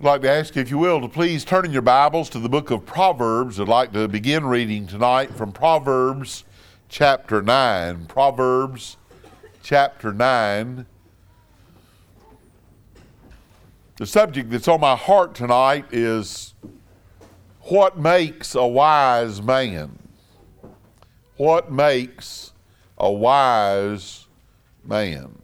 I'd like to ask you, if you will, to please turn in your Bibles to the book of Proverbs. I'd like to begin reading tonight from Proverbs chapter 9. Proverbs chapter 9. The subject that's on my heart tonight is what makes a wise man? What makes a wise man?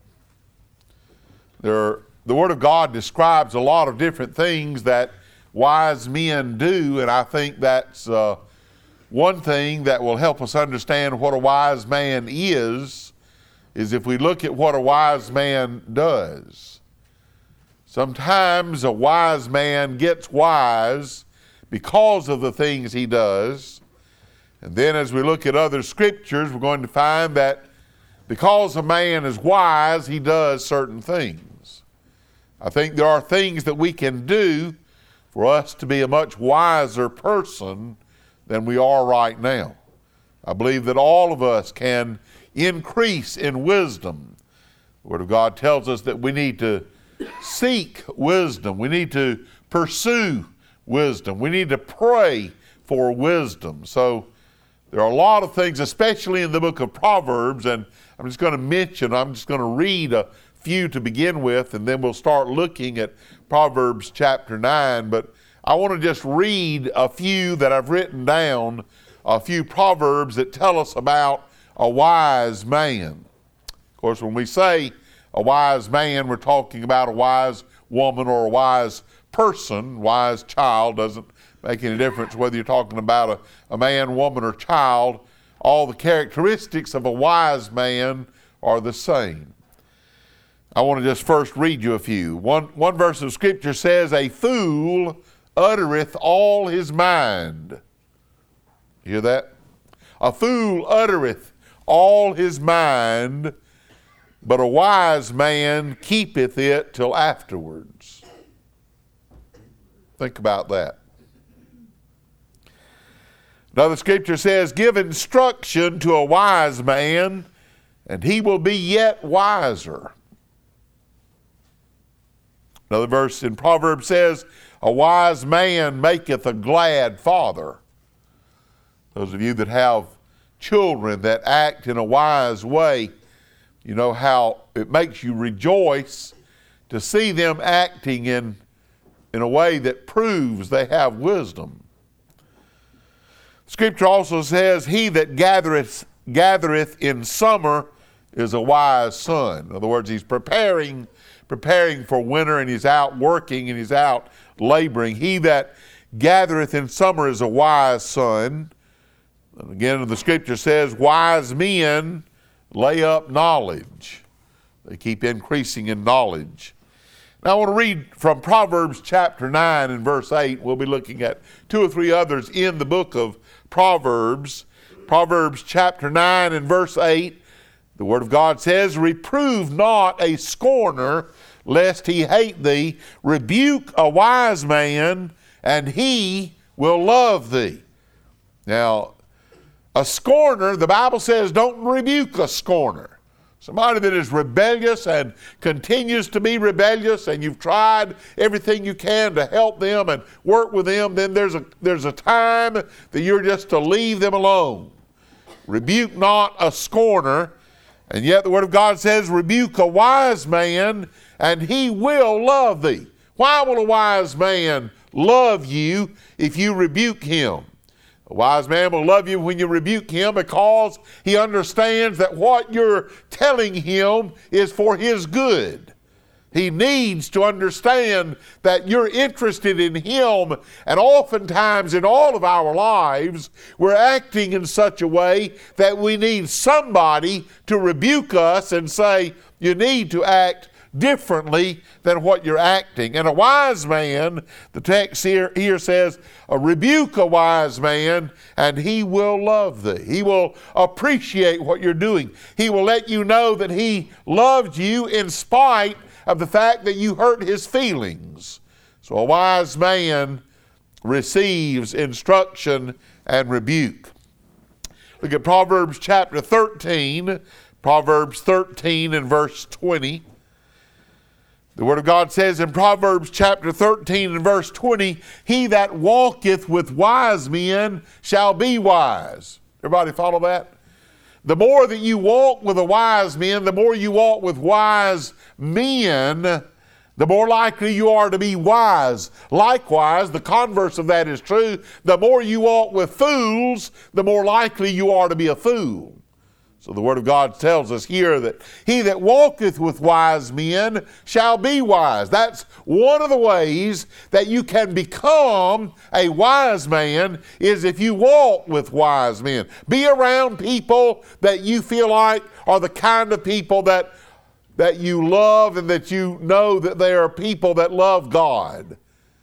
The Word of God describes a lot of different things that wise men do, and I think that's one thing that will help us understand what a wise man is if we look at what a wise man does. Sometimes a wise man gets wise because of the things he does, and then as we look at other scriptures, we're going to find that because a man is wise, he does certain things. I think there are things that we can do for us to be a much wiser person than we are right now. I believe that all of us can increase in wisdom. The Word of God tells us that we need to seek wisdom. We need to pursue wisdom. We need to pray for wisdom. So there are a lot of things, especially in the book of Proverbs, and I'm just going to read a few to begin with, and then we'll start looking at Proverbs chapter 9. But I want to just read a few that I've written down, a few proverbs that tell us about a wise man. Of course, when we say a wise man, we're talking about a wise woman or a wise person. Wise child doesn't make any difference whether you're talking about a man, woman, or child. All the characteristics of a wise man are the same. I want to just first read you a few. One verse of Scripture says, "A fool uttereth all his mind." You hear that? A fool uttereth all his mind, but a wise man keepeth it till afterwards. Think about that. Another scripture says, "Give instruction to a wise man, and he will be yet wiser." Another verse in Proverbs says, "A wise man maketh a glad father." Those of you that have children that act in a wise way, you know how it makes you rejoice to see them acting in a way that proves they have wisdom. Scripture also says, "He that gathereth in summer is a wise son." In other words, he's preparing for winter, and he's out working and he's out laboring. "He that gathereth in summer is a wise son." And again, the scripture says, "Wise men lay up knowledge." They keep increasing in knowledge. Now I want to read from Proverbs chapter 9 and verse 8. We'll be looking at two or three others in the book of Proverbs. Proverbs chapter 9 and verse 8. The Word of God says, "Reprove not a scorner, lest he hate thee. Rebuke a wise man, and he will love thee." Now, a scorner, the Bible says, don't rebuke a scorner. Somebody that is rebellious and continues to be rebellious, and you've tried everything you can to help them and work with them, then there's a time that you're just to leave them alone. Rebuke not a scorner. And yet the Word of God says, "Rebuke a wise man, and he will love thee." Why will a wise man love you if you rebuke him? A wise man will love you when you rebuke him because he understands that what you're telling him is for his good. He needs to understand that you're interested in him, and oftentimes in all of our lives, we're acting in such a way that we need somebody to rebuke us and say, you need to act differently than what you're acting. And a wise man, the text here says, rebuke a wise man, and he will love thee. He will appreciate what you're doing. He will let you know that he loves you in spite of the fact that you hurt his feelings. So a wise man receives instruction and rebuke. Look at Proverbs chapter 13, Proverbs 13 and verse 20. The Word of God says in Proverbs chapter 13 and verse 20, he that walketh with wise men shall be wise. Everybody follow that? The more that you walk with the wise men, the more you walk with wise men, the more likely you are to be wise. Likewise, the converse of that is true. The more you walk with fools, the more likely you are to be a fool. So the Word of God tells us here that he that walketh with wise men shall be wise. That's one of the ways that you can become a wise man, is if you walk with wise men. Be around people that you feel like are the kind of people that you love, and that you know that they are people that love God.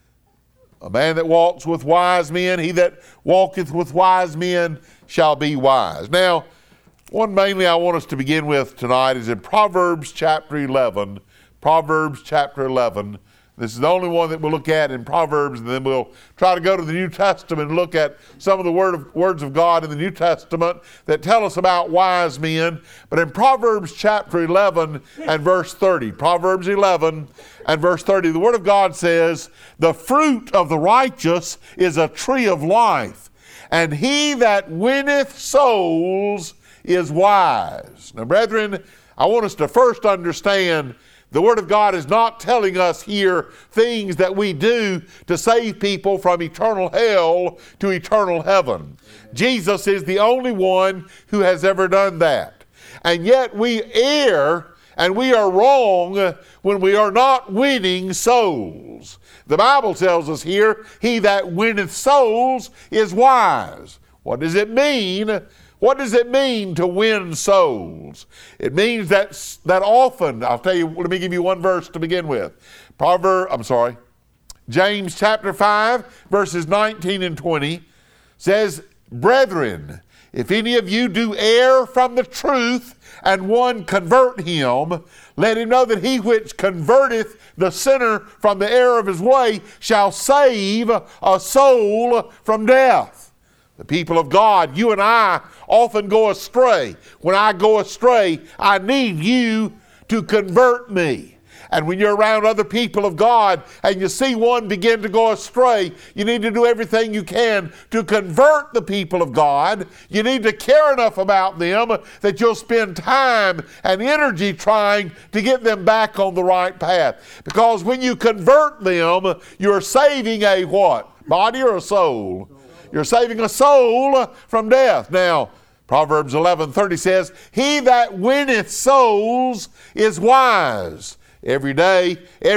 A man that walks with wise men, he that walketh with wise men shall be wise. Now, one mainly I want us to begin with tonight is in Proverbs chapter 11. Proverbs chapter 11. This is the only one that we'll look at in Proverbs, and then we'll try to go to the New Testament and look at some of the words of God in the New Testament that tell us about wise men. But in Proverbs chapter 11 and verse 30, Proverbs 11 and verse 30, the Word of God says, the fruit of the righteous is a tree of life, and he that winneth souls is wise. Now, brethren, I want us to first understand the Word of God is not telling us here things that we do to save people from eternal hell to eternal heaven. Jesus is the only one who has ever done that. And yet we err and we are wrong when we are not winning souls. The Bible tells us here, he that winneth souls is wise. What does it mean? What does it mean to win souls? It means that often, I'll tell you, let me give you one verse to begin with. James chapter 5, verses 19 and 20 says, brethren, if any of you do err from the truth, and one convert him, let him know that he which converteth the sinner from the error of his way shall save a soul from death. The people of God, you and I often go astray. When I go astray, I need you to convert me. And when you're around other people of God and you see one begin to go astray, you need to do everything you can to convert the people of God. You need to care enough about them that you'll spend time and energy trying to get them back on the right path. Because when you convert them, you're saving a what? Body or a soul? You're saving a soul from death. Now, Proverbs 11:30 says, he that winneth souls is wise. Every day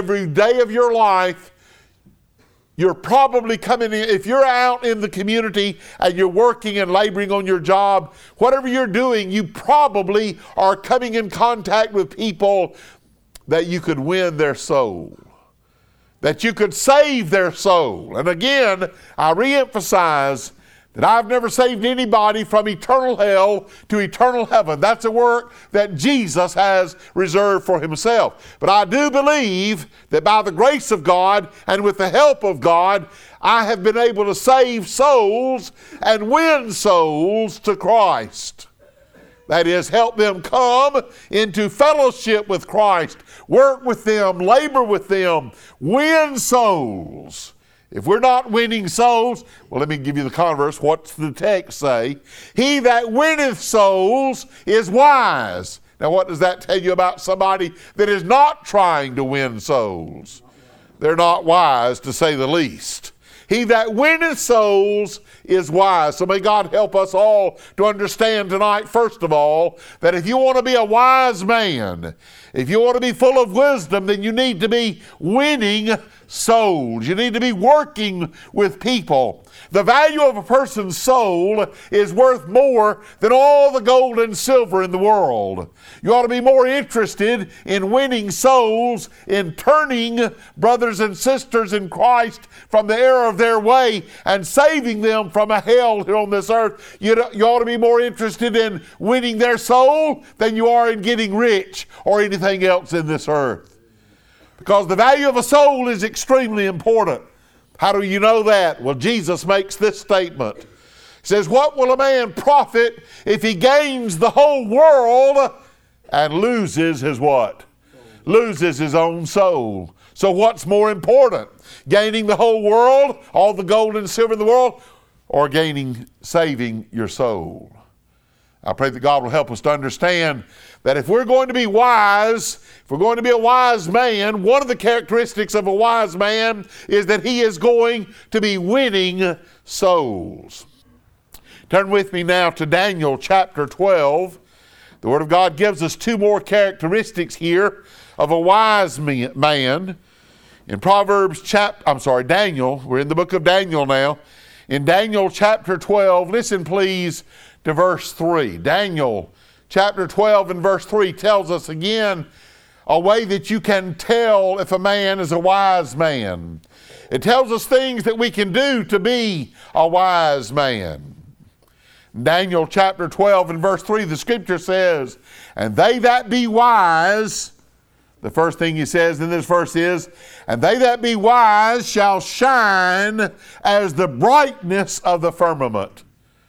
of your life, you're probably coming in. If you're out in the community and you're working and laboring on your job, whatever you're doing, you probably are coming in contact with people that you could win their soul, that you could save their soul. And again, I reemphasize that I've never saved anybody from eternal hell to eternal heaven. That's a work that Jesus has reserved for himself. But I do believe that by the grace of God and with the help of God, I have been able to save souls and win souls to Christ. That is, help them come into fellowship with Christ, work with them, labor with them, win souls. If we're not winning souls, well, let me give you the converse. What's the text say? He that winneth souls is wise. Now, what does that tell you about somebody that is not trying to win souls? They're not wise, to say the least. He that winneth souls is wise. So may God help us all to understand tonight, first of all, that if you want to be a wise man, if you want to be full of wisdom, then you need to be winning souls. You need to be working with people. The value of a person's soul is worth more than all the gold and silver in the world. You ought to be more interested in winning souls, in turning brothers and sisters in Christ from the error of their way and saving them from a hell here on this earth. You ought to be more interested in winning their soul than you are in getting rich or anything else in this earth. Because the value of a soul is extremely important. How do you know that? Well, Jesus makes this statement. He says, what will a man profit if he gains the whole world and loses his what? loses his own soul. So what's more important? Gaining the whole world, all the gold and silver in the world, or saving your soul? I pray that God will help us to understand that if we're going to be wise, if we're going to be a wise man, one of the characteristics of a wise man is that he is going to be winning souls. Turn with me now to Daniel chapter 12. The Word of God gives us two more characteristics here of a wise man. In Daniel, we're in the book of Daniel now. In Daniel chapter 12, listen please to verse 3. Daniel chapter 12 and verse 3 tells us again a way that you can tell if a man is a wise man. It tells us things that we can do to be a wise man. Daniel chapter 12 and verse 3, the scripture says, "And they that be wise," the first thing he says in this verse is, "And they that be wise shall shine as the brightness of the firmament."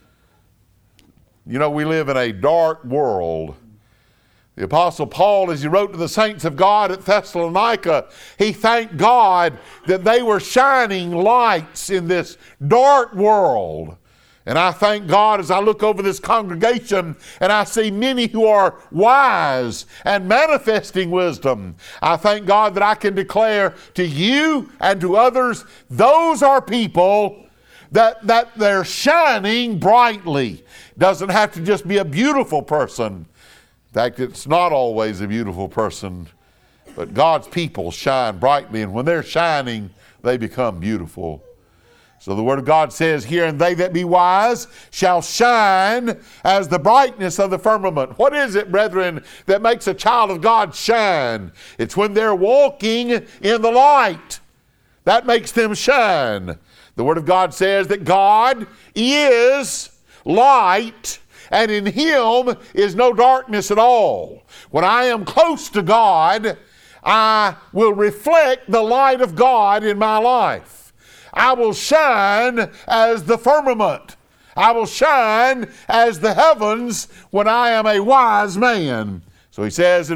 You know, we live in a dark world. The Apostle Paul, as he wrote to the saints of God at Thessalonica, he thanked God that they were shining lights in this dark world. And I thank God as I look over this congregation and I see many who are wise and manifesting wisdom. I thank God that I can declare to you and to others, those are people that they're shining brightly. Doesn't have to just be a beautiful person. In fact, it's not always a beautiful person, but God's people shine brightly, and when they're shining, they become beautiful. So the Word of God says here, "And they that be wise shall shine as the brightness of the firmament." What is it, brethren, that makes a child of God shine? It's when they're walking in the light. That makes them shine. The Word of God says that God is light, and in Him is no darkness at all. When I am close to God, I will reflect the light of God in my life. I will shine as the firmament. I will shine as the heavens when I am a wise man. So he says in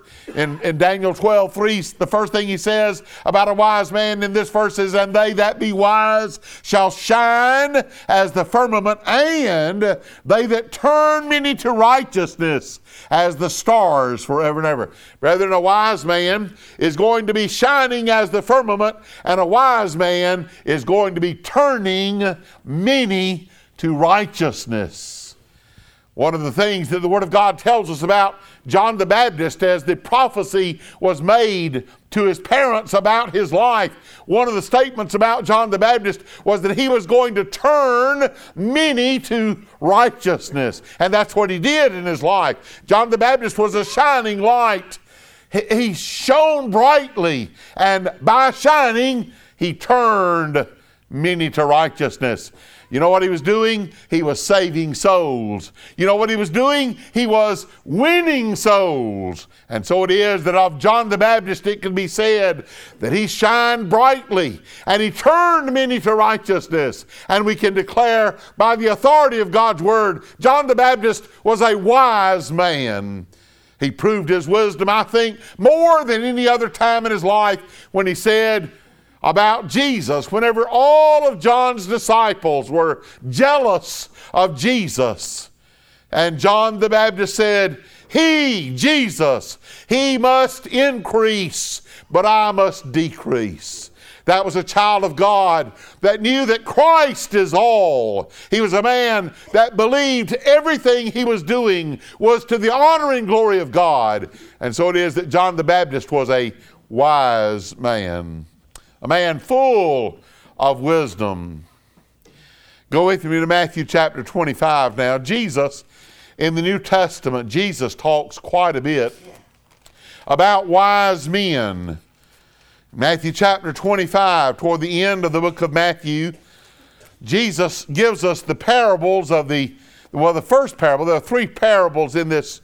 Daniel 12:3, the first thing he says about a wise man in this verse is, "And they that be wise shall shine as the firmament, and they that turn many to righteousness as the stars forever and ever." Brethren, a wise man is going to be shining as the firmament, and a wise man is going to be turning many to righteousness. One of the things that the Word of God tells us about John the Baptist, as the prophecy was made to his parents about his life, one of the statements about John the Baptist was that he was going to turn many to righteousness. And that's what he did in his life. John the Baptist was a shining light. He shone brightly, and by shining, he turned many to righteousness. You know what he was doing? He was saving souls. You know what he was doing? He was winning souls. And so it is that of John the Baptist it can be said that he shined brightly and he turned many to righteousness. And we can declare by the authority of God's Word, John the Baptist was a wise man. He proved his wisdom, I think, more than any other time in his life when he said about Jesus, whenever all of John's disciples were jealous of Jesus, and John the Baptist said, "He, Jesus, he must increase, but I must decrease." That was a child of God that knew that Christ is all. He was a man that believed everything he was doing was to the honor and glory of God. And so it is that John the Baptist was a wise man. A man full of wisdom. Go with me to Matthew chapter 25 now. Jesus, in the New Testament, Jesus talks quite a bit about wise men. Matthew chapter 25, toward the end of the book of Matthew, Jesus gives us the parables of the first parable. There are three parables in this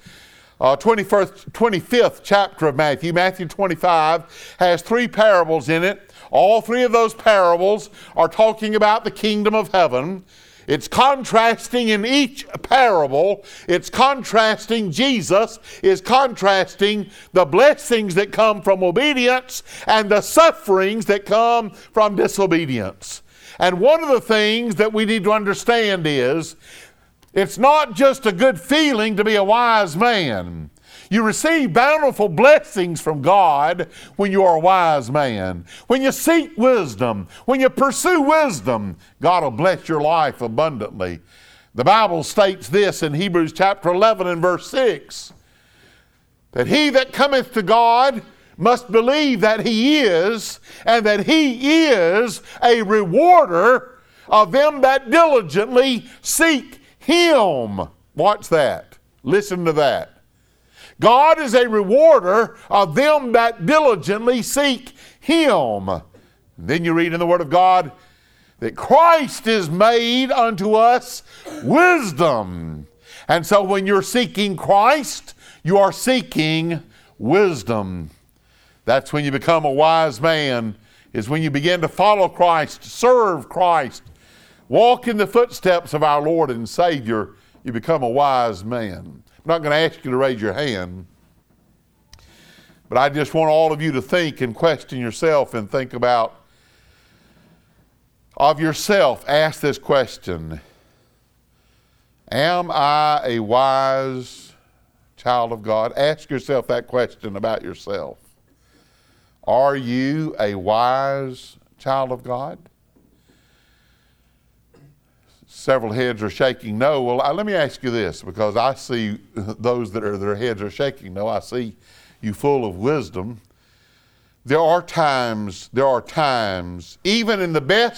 25th chapter of Matthew. Matthew 25 has three parables in it. All three of those parables are talking about the kingdom of heaven. It's contrasting in each parable. It's contrasting, Jesus is contrasting the blessings that come from obedience and the sufferings that come from disobedience. And one of the things that we need to understand is it's not just a good feeling to be a wise man. You receive bountiful blessings from God when you are a wise man. When you seek wisdom, when you pursue wisdom, God will bless your life abundantly. The Bible states this in Hebrews chapter 11 and verse 6, that he that cometh to God must believe that he is, and that he is a rewarder of them that diligently seek him. Watch that. Listen to that. God is a rewarder of them that diligently seek him. Then you read in the Word of God that Christ is made unto us wisdom. And so when you're seeking Christ, you are seeking wisdom. That's when you become a wise man, is when you begin to follow Christ, serve Christ, walk in the footsteps of our Lord and Savior. You become a wise man. I'm not going to ask you to raise your hand, but I just want all of you to think and question yourself and think about of yourself. Ask this question: am I a wise child of God? Ask yourself that question about yourself. Are you a wise child of God? Several heads are shaking no. Well, let me ask you this, because I see those that their heads are shaking no. I see you full of wisdom. There are times, even in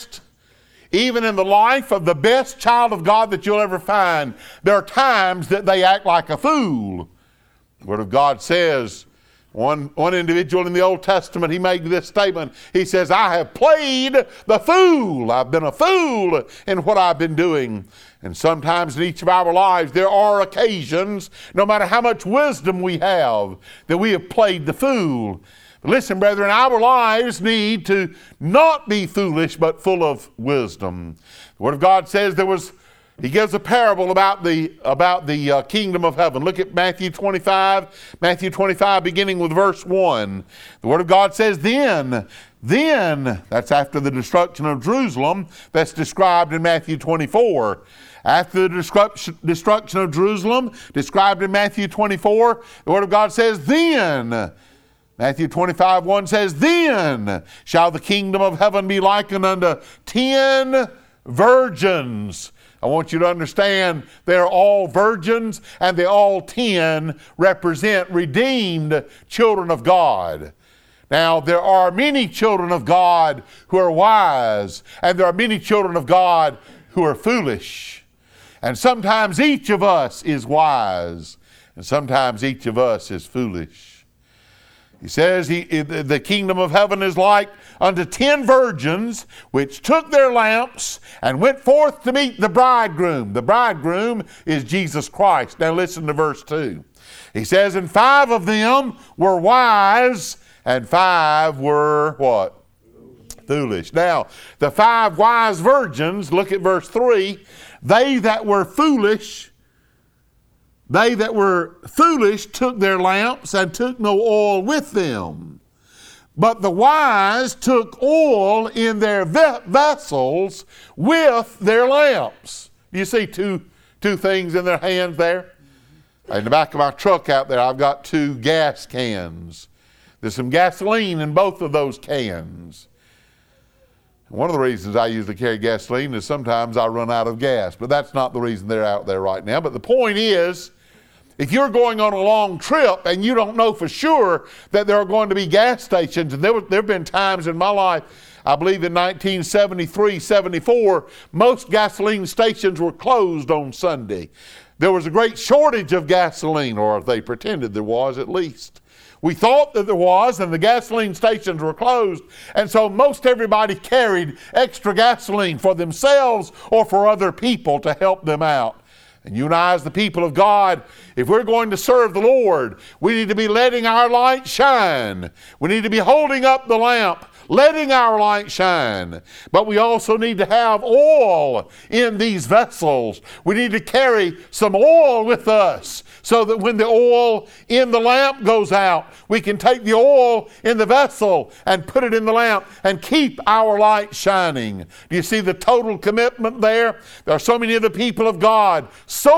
the life of the best child of God that you'll ever find, there are times that they act like a fool. The Word of God says, one individual in the Old Testament, he made this statement. He says, I have played the fool. I've been a fool in what I've been doing. And sometimes in each of our lives, there are occasions, no matter how much wisdom we have, that we have played the fool. But listen, brethren, our lives need to not be foolish, but full of wisdom. The Word of God says He gives a parable about the kingdom of heaven. Look at Matthew 25. Matthew 25, beginning with verse 1. The Word of God says, Then, that's after the destruction of Jerusalem, that's described in Matthew 24. After the destruction of Jerusalem, described in Matthew 24, the Word of God says, Then, Matthew 25:1 says, Then shall the kingdom of heaven be likened unto 10 virgins. I want you to understand they're all virgins, and they all 10 represent redeemed children of God. Now, there are many children of God who are wise, and there are many children of God who are foolish. And sometimes each of us is wise, and sometimes each of us is foolish. He says the kingdom of heaven is like unto 10 virgins, which took their lamps and went forth to meet the bridegroom. The bridegroom is Jesus Christ. Now listen to verse 2. He says, And 5 of them were wise, and 5 were what? Foolish. Now, the 5 wise virgins, look at verse 3. They that were foolish took their lamps and took no oil with them. But the wise took oil in their vessels with their lamps. You see two things in their hands there? In the back of my truck out there, I've got 2 gas cans. There's some gasoline in both of those cans. One of the reasons I usually carry gasoline is sometimes I run out of gas, but that's not the reason they're out there right now. But the point is, if you're going on a long trip and you don't know for sure that there are going to be gas stations, and there have been times in my life, I believe in 1973, 74, most gasoline stations were closed on Sunday. There was a great shortage of gasoline, or they pretended there was at least. We thought that there was, and the gasoline stations were closed, and so most everybody carried extra gasoline for themselves or for other people to help them out. And you and I, as the people of God, if we're going to serve the Lord, we need to be letting our light shine. We need to be holding up the lamp letting our light shine. But we also need to have oil in these vessels. We need to carry some oil with us so that when the oil in the lamp goes out, we can take the oil in the vessel and put it in the lamp and keep our light shining. Do you see the total commitment there? There are so many of the people of God,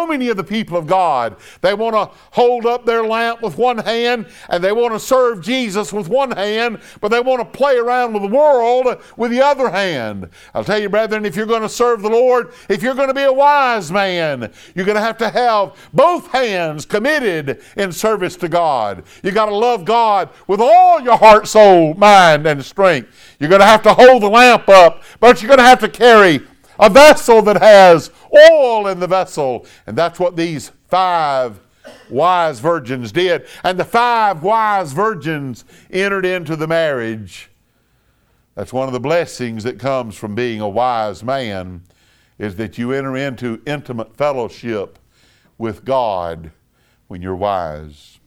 they want to hold up their lamp with one hand and they want to serve Jesus with one hand, but they want to play around with the world with the other hand. I'll tell you, brethren, if you're going to serve the Lord, if you're going to be a wise man, you're going to have both hands committed in service to God. You got to love God with all your heart, soul, mind, and strength. You're going to have to hold the lamp up, but you're going to have to carry a vessel that has oil in the vessel. And that's what these 5 wise virgins did. And the 5 wise virgins entered into the marriage. That's one of the blessings that comes from being a wise man, is that you enter into intimate fellowship with God when you're wise.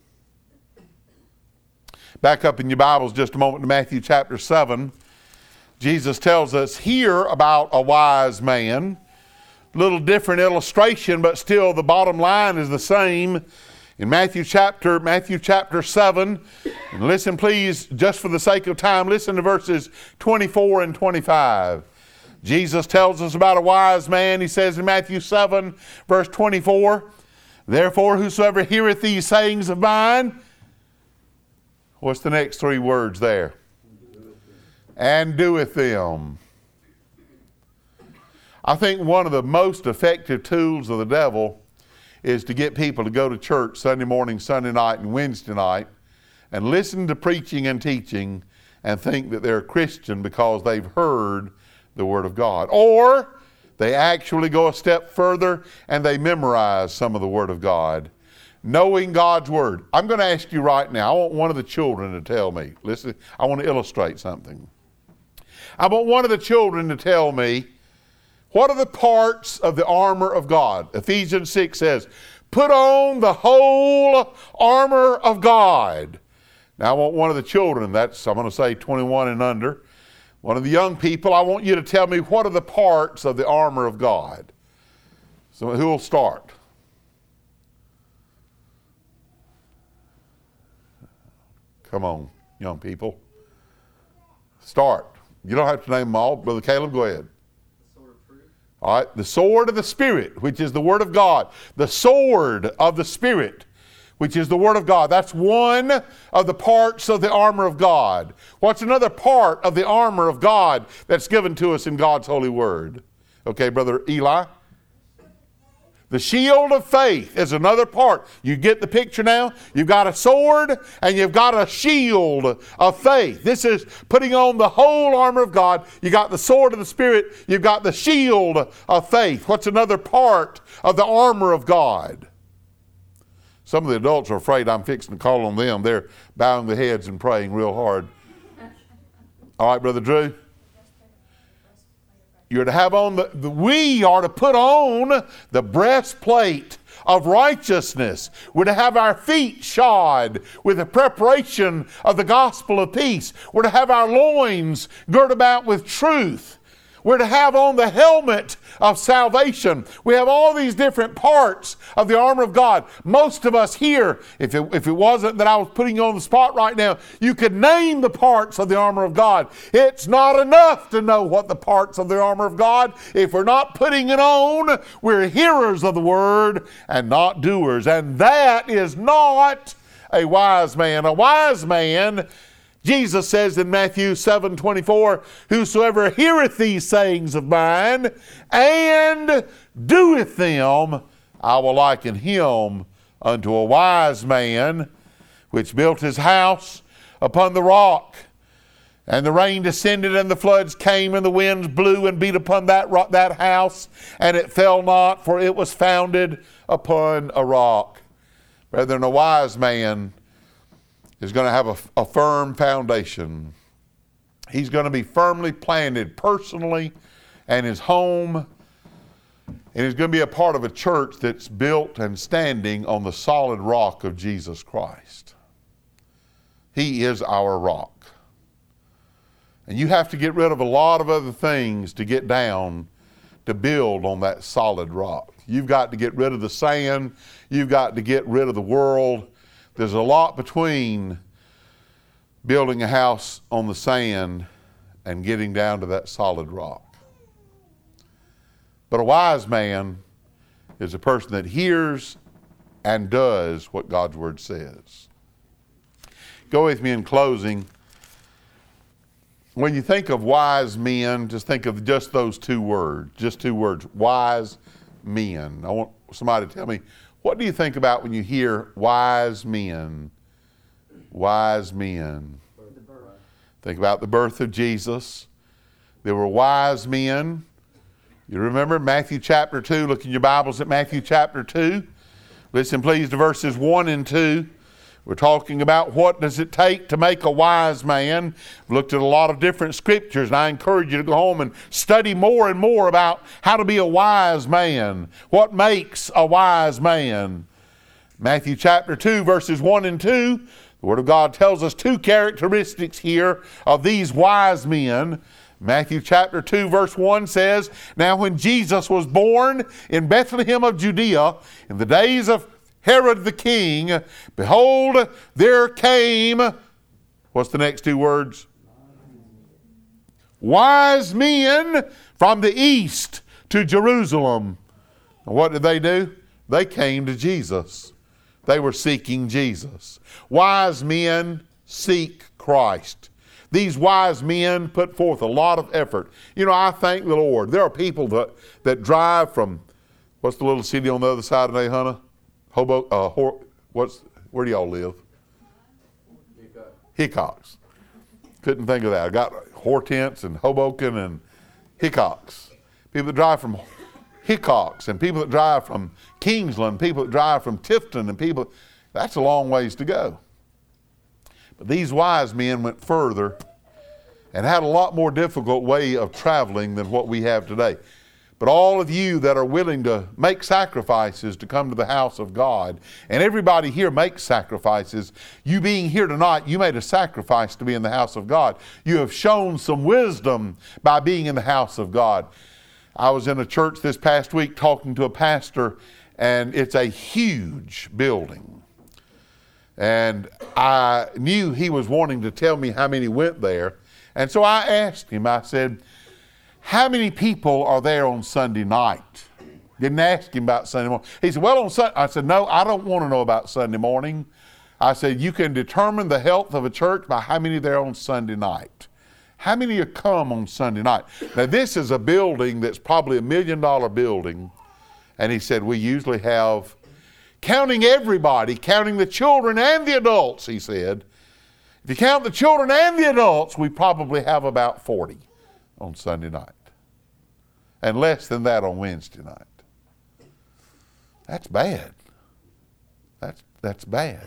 Back up in your Bibles just a moment to Matthew chapter 7. Jesus tells us here about a wise man. Little different illustration, but still the bottom line is the same. In Matthew chapter 7, and listen please, just for the sake of time, listen to verses 24 and 25. Jesus tells us about a wise man. He says in Matthew 7, verse 24, "Therefore whosoever heareth these sayings of mine," what's the next 3 words there? "And doeth them." I think one of the most effective tools of the devil is to get people to go to church Sunday morning, Sunday night, and Wednesday night and listen to preaching and teaching and think that they're a Christian because they've heard the Word of God. Or they actually go a step further and they memorize some of the Word of God. Knowing God's Word. I'm going to ask you right now, I want one of the children to tell me. Listen, I want to illustrate something. I want one of the children to tell me, what are the parts of the armor of God? Ephesians 6 says, put on the whole armor of God. Now I want one of the children, that's, I'm going to say 21 and under, one of the young people, I want you to tell me what are the parts of the armor of God. So who will start? Come on, young people. Start. You don't have to name them all. Brother Caleb, go ahead. All right, the sword of the Spirit, which is the Word of God. The sword of the Spirit, which is the Word of God. That's one of the parts of the armor of God. What's another part of the armor of God that's given to us in God's holy Word? Okay, Brother Eli? The shield of faith is another part. You get the picture now? You've got a sword and you've got a shield of faith. This is putting on the whole armor of God. You got the sword of the Spirit. You've got the shield of faith. What's another part of the armor of God? Some of the adults are afraid I'm fixing to call on them. They're bowing their heads and praying real hard. All right, Brother Drew? You're to have on we are to put on the breastplate of righteousness. We're to have our feet shod with the preparation of the gospel of peace. We're to have our loins girt about with truth. We're to have on the helmet of salvation. We have all these different parts of the armor of God. Most of us here, if it wasn't that I was putting you on the spot right now, you could name the parts of the armor of God. It's not enough to know what the parts of the armor of God. If we're not putting it on, we're hearers of the word and not doers. And that is not a wise man. A wise man, Jesus says in Matthew 7:24, whosoever heareth these sayings of mine and doeth them, I will liken him unto a wise man which built his house upon the rock. And the rain descended, and the floods came, and the winds blew and beat upon that house, and it fell not, for it was founded upon a rock. Brethren, a wise man is going to have a firm foundation. He's going to be firmly planted personally and his home, and he's going to be a part of a church that's built and standing on the solid rock of Jesus Christ. He is our rock. And you have to get rid of a lot of other things to get down to build on that solid rock. You've got to get rid of the sand. You've got to get rid of the world. There's a lot between building a house on the sand and getting down to that solid rock. But a wise man is a person that hears and does what God's Word says. Go with me in closing. When you think of wise men, just think of just those two words, wise men. I want somebody to tell me, what do you think about when you hear wise men? Wise men. Think about the birth of Jesus. There were wise men. You remember Matthew chapter 2. Look in your Bibles at Matthew chapter 2. Listen please to verses 1 and 2. We're talking about what does it take to make a wise man. We've looked at a lot of different scriptures, and I encourage you to go home and study more and more about how to be a wise man. What makes a wise man? Matthew chapter 2, verses 1 and 2. The Word of God tells us two characteristics here of these wise men. Matthew chapter 2, verse 1 says, "Now when Jesus was born in Bethlehem of Judea, in the days of Herod the king, behold, there came," what's the next two words? "Wise men from the east to Jerusalem." And what did they do? They came to Jesus. They were seeking Jesus. Wise men seek Christ. These wise men put forth a lot of effort. You know, I thank the Lord. There are people that drive from, what's the little city on the other side of Nahunta? Where do y'all live? Hickox. Couldn't think of that. I got Hortense and Hoboken and Hickox. People that drive from Hickox and people that drive from Kingsland, people that drive from Tifton, and that's a long ways to go. But these wise men went further and had a lot more difficult way of traveling than what we have today. But all of you that are willing to make sacrifices to come to the house of God, and everybody here makes sacrifices, you being here tonight, you made a sacrifice to be in the house of God. You have shown some wisdom by being in the house of God. I was in a church this past week talking to a pastor, and it's a huge building. And I knew he was wanting to tell me how many went there. And so I asked him, I said, "How many people are there on Sunday night?" Didn't ask him about Sunday morning. He said, "Well, on Sunday," I said, "No, I don't want to know about Sunday morning." I said, "You can determine the health of a church by how many there on Sunday night. How many come on Sunday night?" Now, this is a building that's probably $1 million building. And he said, "We usually have, counting everybody, counting the children and the adults," he said, "if you count the children and the adults, we probably have about 40 on Sunday night. And less than that on Wednesday night." That's bad. That's bad.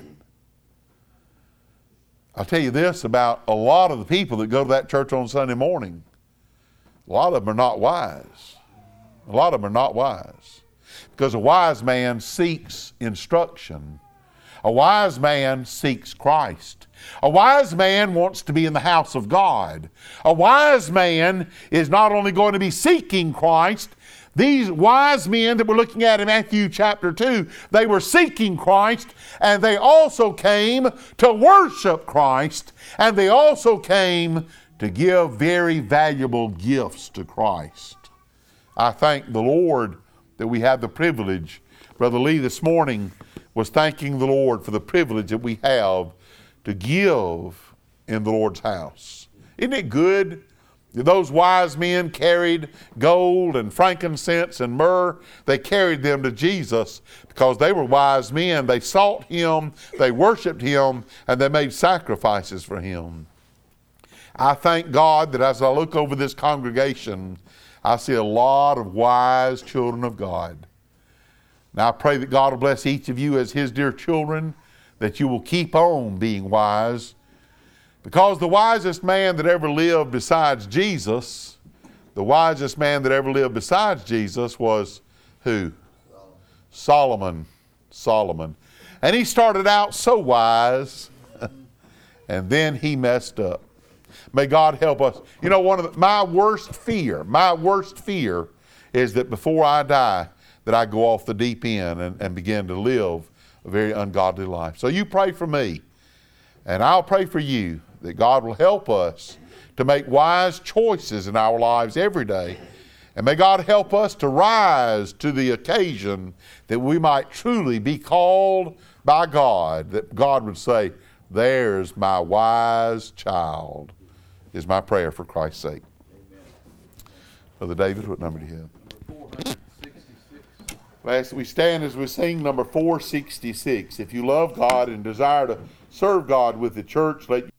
I'll tell you this about a lot of the people that go to that church on Sunday morning. A lot of them are not wise. A lot of them are not wise. Because a wise man seeks instruction. A wise man seeks Christ. A wise man wants to be in the house of God. A wise man is not only going to be seeking Christ. These wise men that we're looking at in Matthew chapter 2, they were seeking Christ, and they also came to worship Christ, and they also came to give very valuable gifts to Christ. I thank the Lord that we have the privilege. Brother Lee this morning was thanking the Lord for the privilege that we have to give in the Lord's house. Isn't it good? Those wise men carried gold and frankincense and myrrh. They carried them to Jesus because they were wise men. They sought Him, they worshiped Him, and they made sacrifices for Him. I thank God that as I look over this congregation, I see a lot of wise children of God. Now I pray that God will bless each of you as His dear children, that you will keep on being wise. Because the wisest man that ever lived besides Jesus, was who? Solomon. And he started out so wise, and then he messed up. May God help us. You know, my worst fear is that before I die, that I go off the deep end and begin to live a very ungodly life. So you pray for me, and I'll pray for you that God will help us to make wise choices in our lives every day. And may God help us to rise to the occasion that we might truly be called by God, that God would say, there's my wise child, is my prayer for Christ's sake. Amen. Brother David, what number do you have? 466. Last we stand as we sing number 466. If you love God and desire to serve God with the church, let